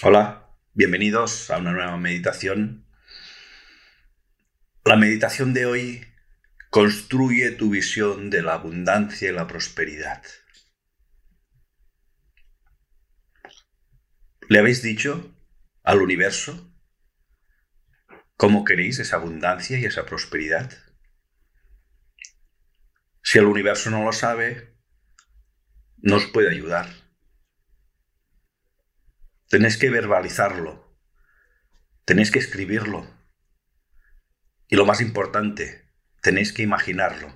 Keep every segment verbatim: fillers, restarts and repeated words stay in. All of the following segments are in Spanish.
Hola, bienvenidos a una nueva meditación. La meditación de hoy construye tu visión de la abundancia y la prosperidad. ¿Le habéis dicho al universo cómo queréis esa abundancia y esa prosperidad? Si el universo no lo sabe, no os puede ayudar. Tenéis que verbalizarlo, tenéis que escribirlo y lo más importante, tenéis que imaginarlo.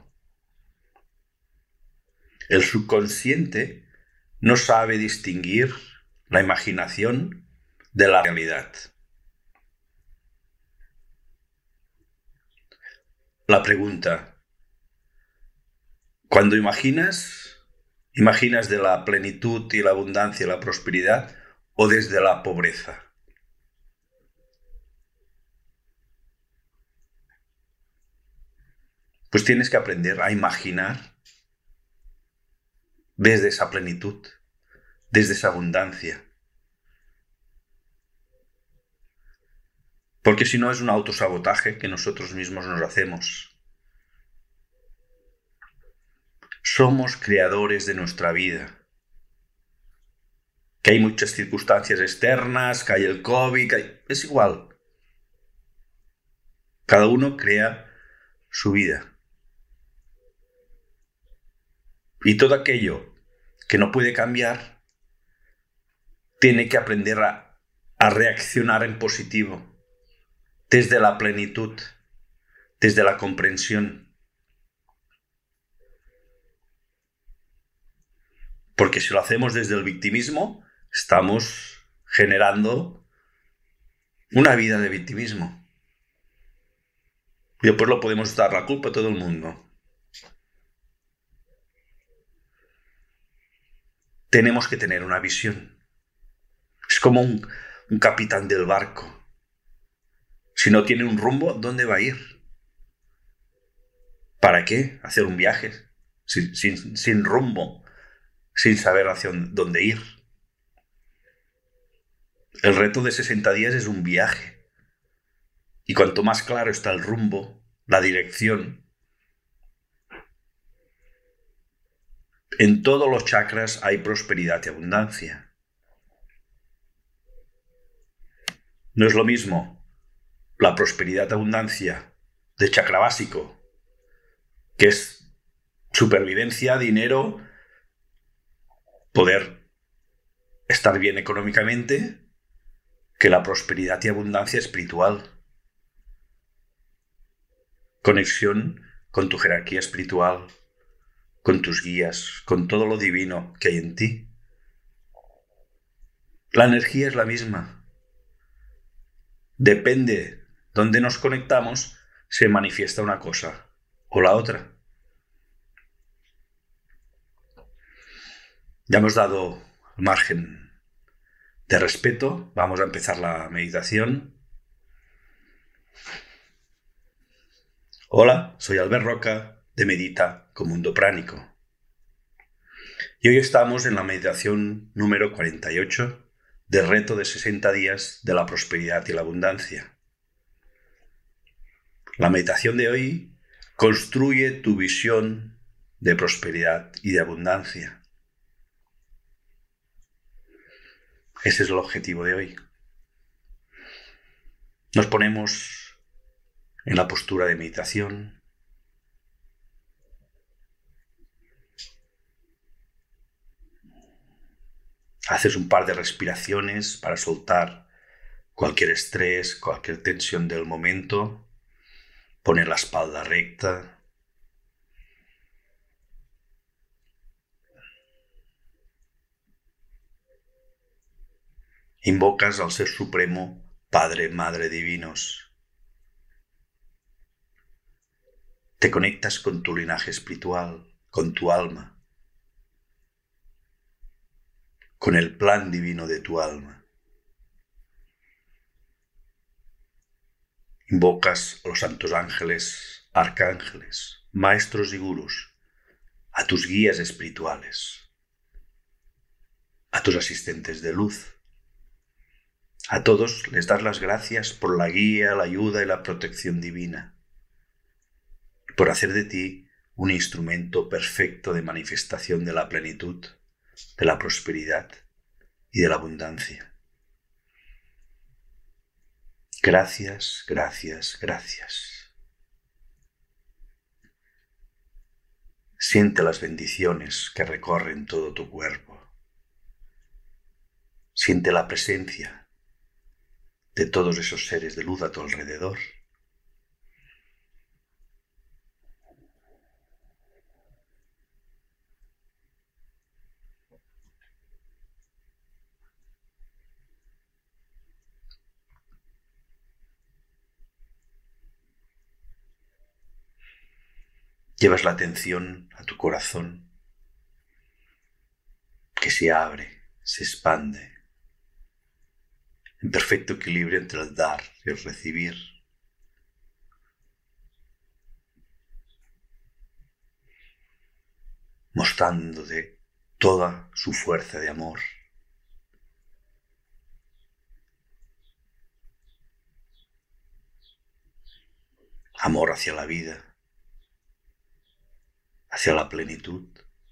El subconsciente no sabe distinguir la imaginación de la realidad. La pregunta, cuando imaginas, ¿imaginas de la plenitud y la abundancia y la prosperidad o desde la pobreza? Pues tienes que aprender a imaginar desde esa plenitud, desde esa abundancia. Porque si no es un autosabotaje que nosotros mismos nos hacemos. Somos creadores de nuestra vida. Que hay muchas circunstancias externas, que hay el COVID, que hay... es igual. Cada uno crea su vida. Y todo aquello que no puede cambiar, tiene que aprender a, a reaccionar en positivo, desde la plenitud, desde la comprensión. Porque si lo hacemos desde el victimismo, estamos generando una vida de victimismo. Y después lo podemos dar la culpa a todo el mundo. Tenemos que tener una visión. Es como un, un capitán del barco. Si no tiene un rumbo, ¿dónde va a ir? ¿Para qué hacer un viaje sin, sin, sin rumbo, sin saber hacia dónde ir? El reto de sesenta días es un viaje. Y cuanto más claro está el rumbo, la dirección, en todos los chakras hay prosperidad y abundancia. No es lo mismo la prosperidad y abundancia de chakra básico, que es supervivencia, dinero, poder estar bien económicamente, que la prosperidad y abundancia espiritual. Conexión con tu jerarquía espiritual, con tus guías, con todo lo divino que hay en ti. La energía es la misma. Depende dónde nos conectamos, se manifiesta una cosa o la otra. Ya hemos dado margen de respeto. Vamos a empezar la meditación. Hola, soy Albert Roca de Medita con Mundo Pránico. Y hoy estamos en la meditación número cuarenta y ocho del reto de sesenta días de la prosperidad y la abundancia. La meditación de hoy construye tu visión de prosperidad y de abundancia. Ese es el objetivo de hoy. Nos ponemos en la postura de meditación. Haces un par de respiraciones para soltar cualquier estrés, cualquier tensión del momento. Poner la espalda recta. Invocas al Ser Supremo, Padre, Madre Divinos. Te conectas con tu linaje espiritual, con tu alma, con el plan divino de tu alma. Invocas a los santos ángeles, arcángeles, maestros y gurús, a tus guías espirituales, a tus asistentes de luz, A todos les das las gracias por la guía, la ayuda y la protección divina, por hacer de ti un instrumento perfecto de manifestación de la plenitud, de la prosperidad y de la abundancia. Gracias, gracias, gracias. Siente las bendiciones que recorren todo tu cuerpo. Siente la presencia de todos esos seres de luz a tu alrededor. Llevas la atención a tu corazón, que se abre, se expande, en perfecto equilibrio entre el dar y el recibir. Mostrándote toda su fuerza de amor. Amor hacia la vida, hacia la plenitud.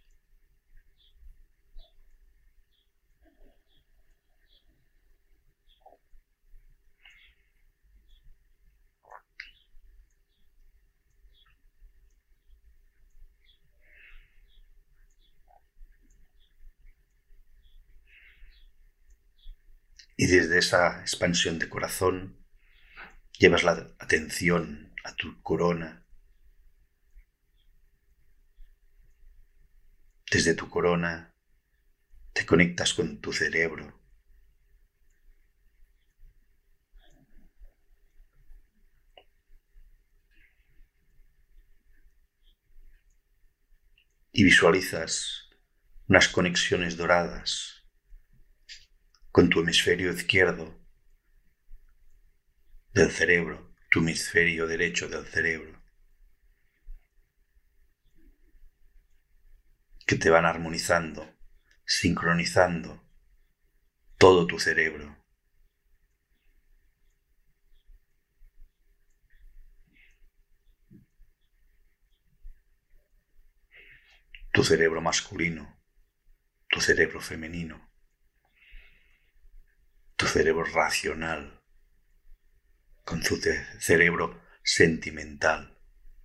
Y desde esa expansión de corazón llevas la atención a tu corona. Desde tu corona te conectas con tu cerebro. Y visualizas unas conexiones doradas con tu hemisferio izquierdo del cerebro, tu hemisferio derecho del cerebro, que te van armonizando, sincronizando todo tu cerebro. Tu cerebro masculino, tu cerebro femenino, tu cerebro racional, con tu cerebro sentimental.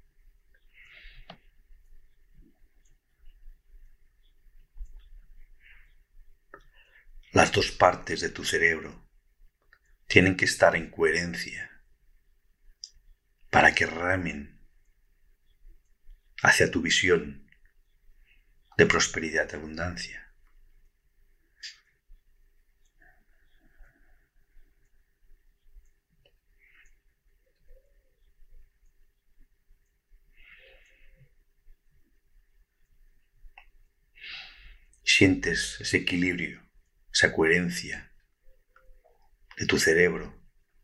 Las dos partes de tu cerebro tienen que estar en coherencia para que remen hacia tu visión de prosperidad y abundancia. Sientes ese equilibrio, esa coherencia de tu cerebro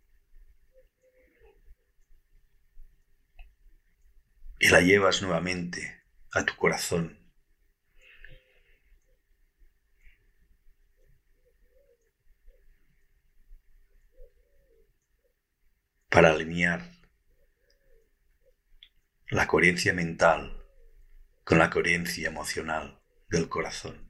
y la llevas nuevamente a tu corazón. Para alinear la coherencia mental con la coherencia emocional del corazón.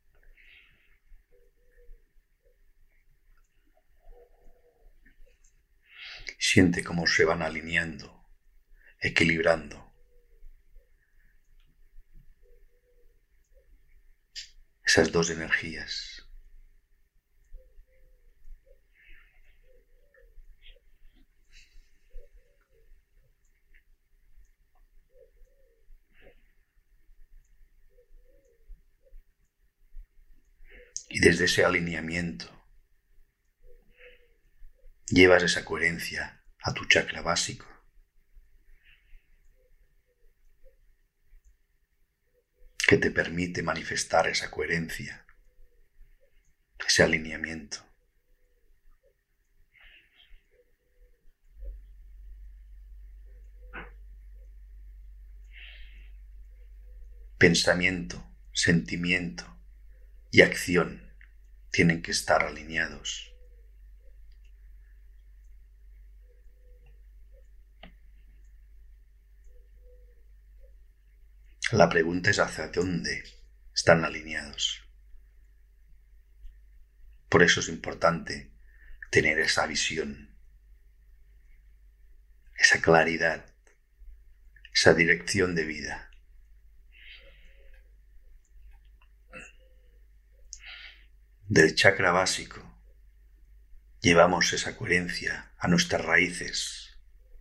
Siente cómo se van alineando, equilibrando esas dos energías. Y desde ese alineamiento llevas esa coherencia a tu chakra básico. Que te permite manifestar esa coherencia, ese alineamiento. Pensamiento, sentimiento y acción tienen que estar alineados. La pregunta es hacia dónde están alineados. Por eso es importante tener esa visión, esa claridad, esa dirección de vida. Del chakra básico llevamos esa coherencia a nuestras raíces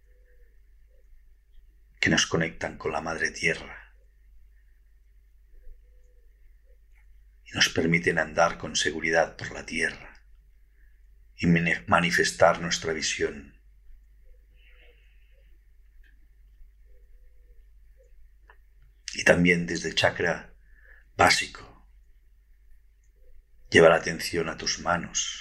que nos conectan con la Madre Tierra y nos permiten andar con seguridad por la Tierra y manifestar nuestra visión. Y también desde el chakra básico, lleva la atención a tus manos,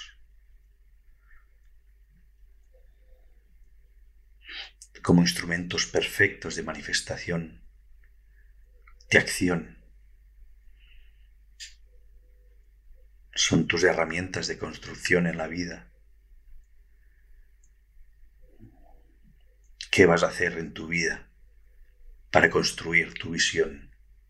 como instrumentos perfectos de manifestación, de acción. Son tus herramientas de construcción en la vida. ¿Qué vas a hacer en tu vida para construir tu visión?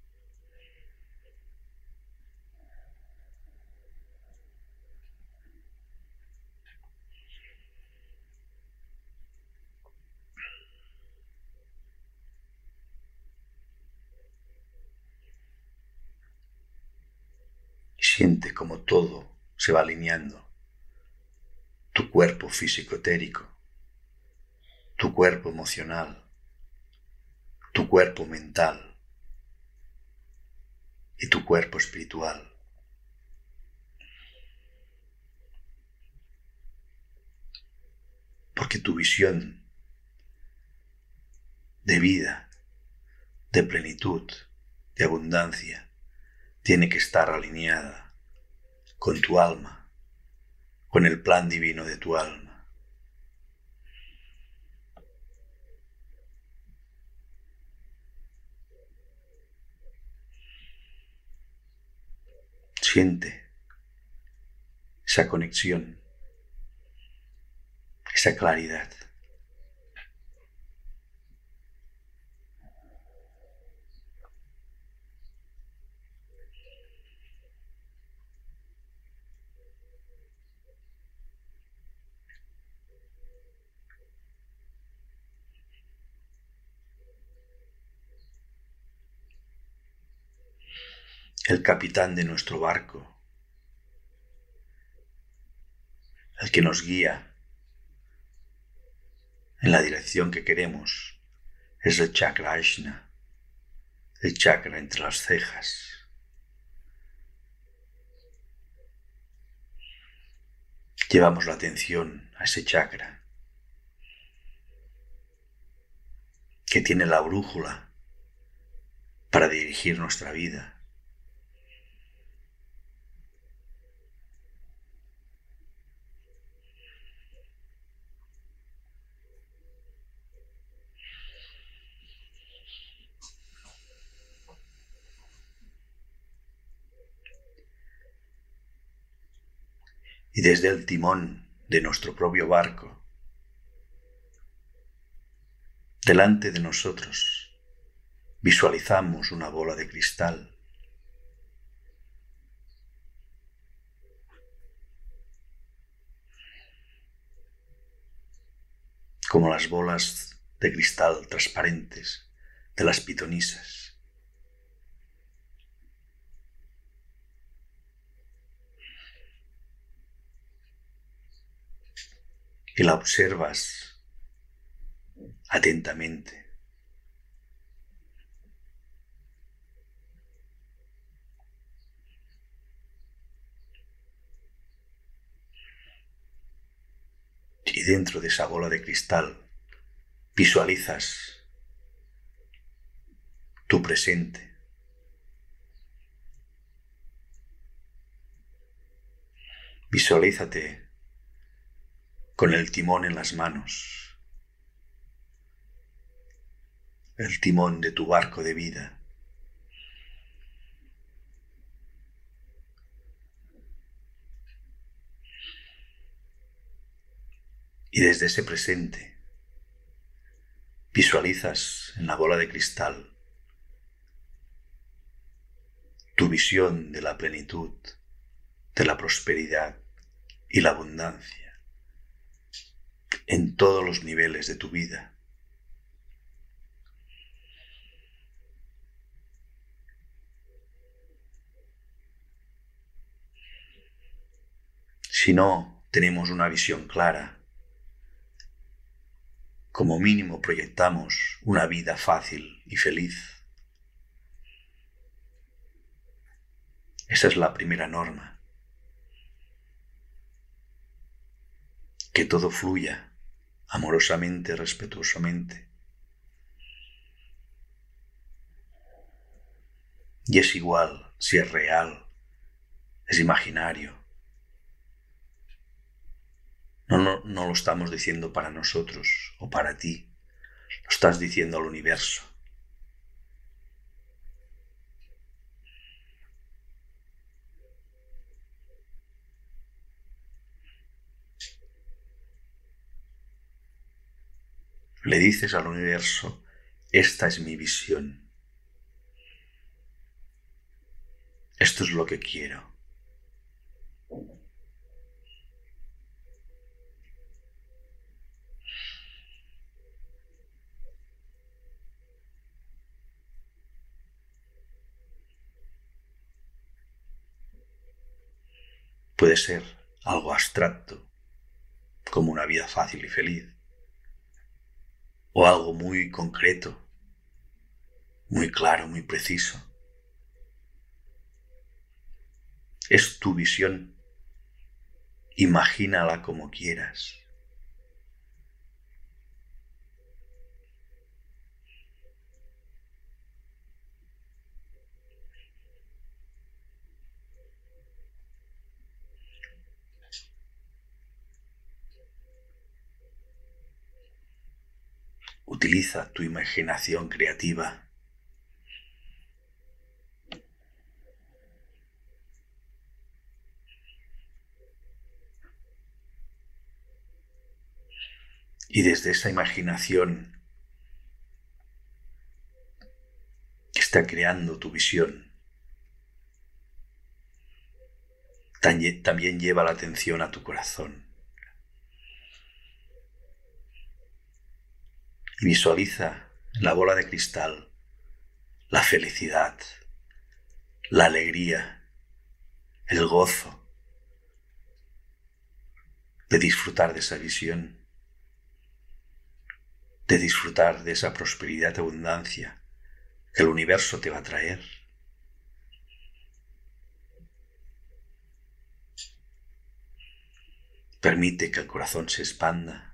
Siente como todo se va alineando. Tu cuerpo físico-etérico, tu cuerpo emocional, tu cuerpo mental y tu cuerpo espiritual. Porque tu visión de vida, de plenitud, de abundancia, tiene que estar alineada con tu alma, con el plan divino de tu alma. Siente esa conexión, esa claridad. El capitán de nuestro barco, el que nos guía en la dirección que queremos, es el chakra Ajna, el chakra entre las cejas. Llevamos la atención a ese chakra que tiene la brújula para dirigir nuestra vida. Y desde el timón de nuestro propio barco, delante de nosotros, visualizamos una bola de cristal. Como las bolas de cristal transparentes de las pitonisas. Y la observas atentamente. Y dentro de esa bola de cristal visualizas tu presente. Visualízate con el timón en las manos, el timón de tu barco de vida. Y desde ese presente visualizas en la bola de cristal tu visión de la plenitud, de la prosperidad y la abundancia en todos los niveles de tu vida. Si no tenemos una visión clara, como mínimo proyectamos una vida fácil y feliz. Esa es la primera norma. Que todo fluya amorosamente, respetuosamente. Y es igual si es real, es imaginario. No, no, no lo estamos diciendo para nosotros o para ti, lo estás diciendo al universo. Le dices al universo, esta es mi visión. Esto es lo que quiero. Puede ser algo abstracto, como una vida fácil y feliz, o algo muy concreto, muy claro, muy preciso. Es tu visión. Imagínala como quieras. Utiliza tu imaginación creativa. Y desde esa imaginación que está creando tu visión, también lleva la atención a tu corazón. Y visualiza en la bola de cristal la felicidad, la alegría, el gozo de disfrutar de esa visión, de disfrutar de esa prosperidad y abundancia que el universo te va a traer. Permite que el corazón se expanda.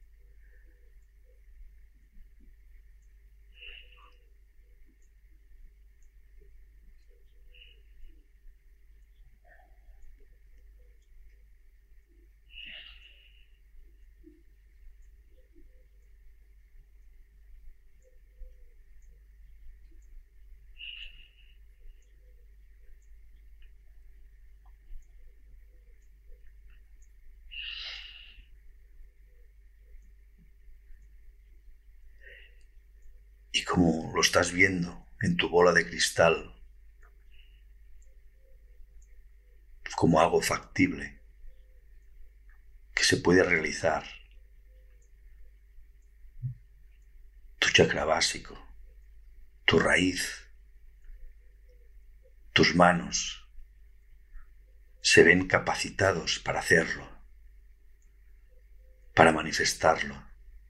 Y como lo estás viendo en tu bola de cristal, como algo factible, que se puede realizar, tu chakra básico, tu raíz, tus manos, se ven capacitados para hacerlo, para manifestarlo.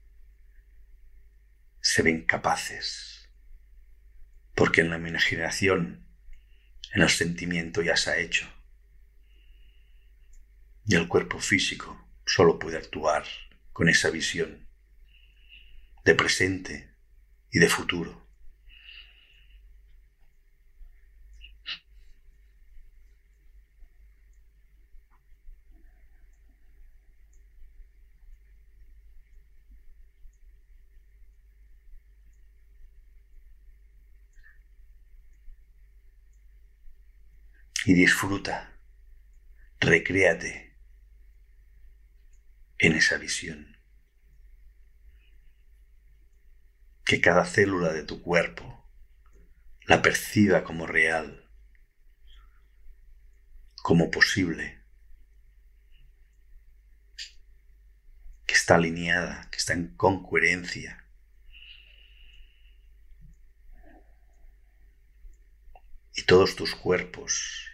Se ven capaces, porque en la imaginación, en el sentimiento ya se ha hecho. Y el cuerpo físico solo puede actuar con esa visión de presente y de futuro. Y disfruta, recréate en esa visión. Que cada célula de tu cuerpo la perciba como real, como posible, que está alineada, que está en congruencia. Y todos tus cuerpos,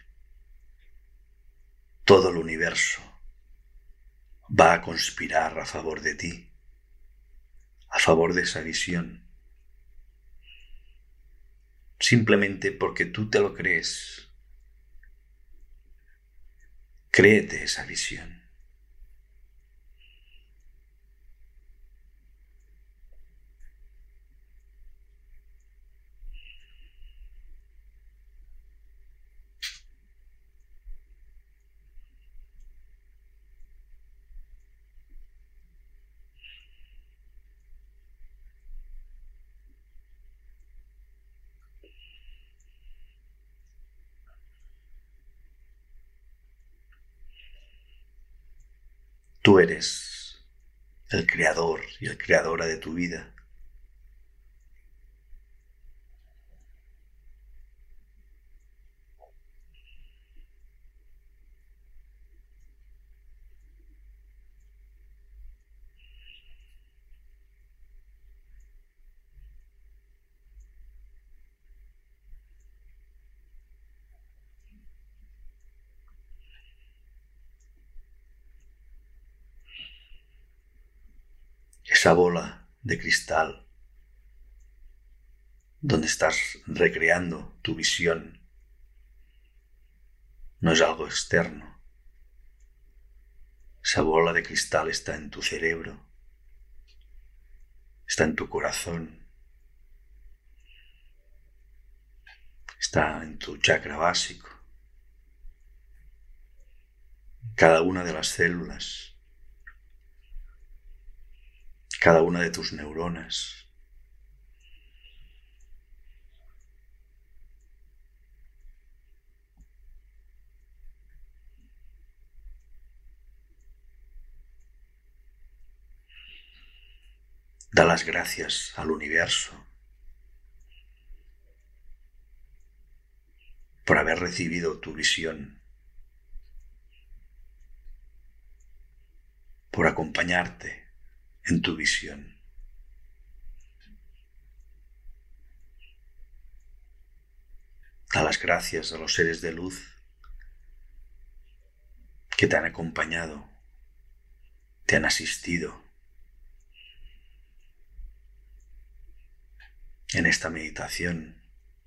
todo el universo va a conspirar a favor de ti, a favor de esa visión, simplemente porque tú te lo crees. Créete esa visión. Tú eres el creador y el creadora de tu vida. Esa bola de cristal donde estás recreando tu visión no es algo externo. Esa bola de cristal está en tu cerebro, está en tu corazón, está en tu chakra básico, cada una de las células, cada una de tus neuronas. Da las gracias al universo por haber recibido tu visión, por acompañarte en tu visión. Da las gracias a los seres de luz que te han acompañado, te han asistido en esta meditación.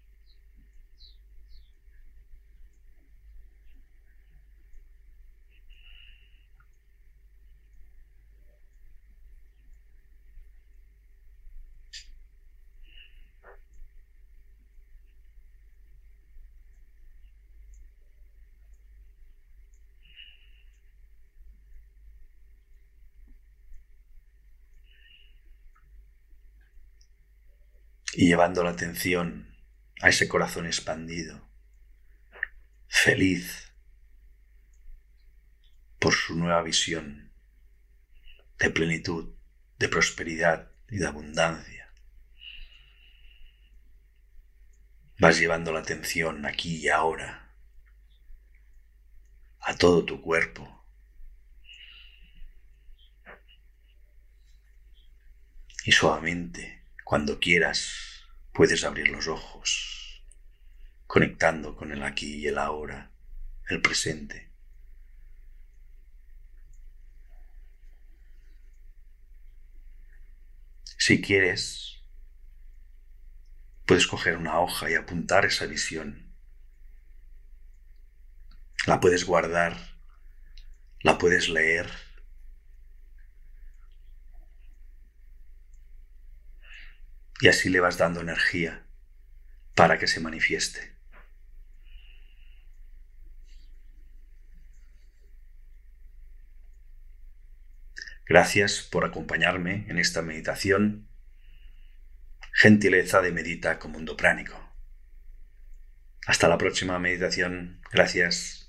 Y llevando la atención a ese corazón expandido, feliz por su nueva visión de plenitud, de prosperidad y de abundancia. Vas llevando la atención aquí y ahora a todo tu cuerpo. Y suavemente, cuando quieras, puedes abrir los ojos, conectando con el aquí y el ahora, el presente. Si quieres, puedes coger una hoja y apuntar esa visión. La puedes guardar, la puedes leer. Y así le vas dando energía para que se manifieste. Gracias por acompañarme en esta meditación. Gentileza de Medita con Mundo Pránico. Hasta la próxima meditación. Gracias.